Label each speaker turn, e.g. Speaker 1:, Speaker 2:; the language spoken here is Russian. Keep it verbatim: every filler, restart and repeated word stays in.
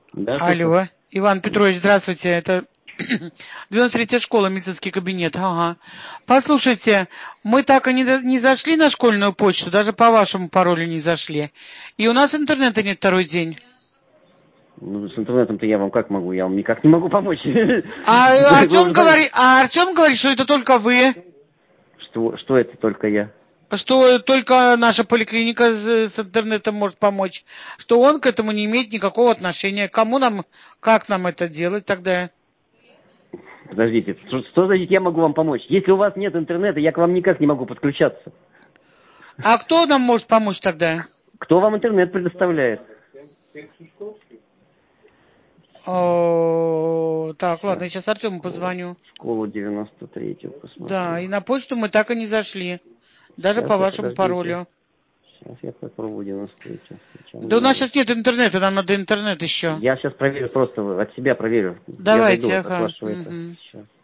Speaker 1: Да,
Speaker 2: Алло, Иван Петрович, здравствуйте. Это девяносто третья школа, медицинский кабинет. Ага. Послушайте, мы так и не, не зашли на школьную почту, даже по вашему паролю не зашли. И у нас интернета нет второй день.
Speaker 1: Ну, с интернетом-то я вам как могу? Я вам никак не могу помочь.
Speaker 2: А Артем говорит, а Артем говорит, что это только вы.
Speaker 1: Что, что это только я?
Speaker 2: Что только наша поликлиника с, с интернетом может помочь. Что он к этому не имеет никакого отношения. Кому нам, как нам это делать тогда?
Speaker 1: Подождите, что, что значит я могу вам помочь? Если у вас нет интернета, я к вам никак не могу подключаться.
Speaker 2: А кто нам может помочь тогда?
Speaker 1: Кто вам интернет предоставляет?
Speaker 2: О, так, ладно, я сейчас Артему позвоню.
Speaker 1: Школу девяносто третью посмотрю.
Speaker 2: Да, и на почту мы так и не зашли. Даже
Speaker 1: Сейчас
Speaker 2: по
Speaker 1: я,
Speaker 2: вашему
Speaker 1: подождите.
Speaker 2: паролю.
Speaker 1: Сейчас я попробую девяносто третью.
Speaker 2: Да у нас сейчас нет интернета, нам надо интернет еще.
Speaker 1: Я сейчас проверю, просто от себя проверю.
Speaker 2: Давайте,
Speaker 1: Я зайду
Speaker 2: ага.
Speaker 1: от вашего
Speaker 2: Угу.
Speaker 1: это. Сейчас.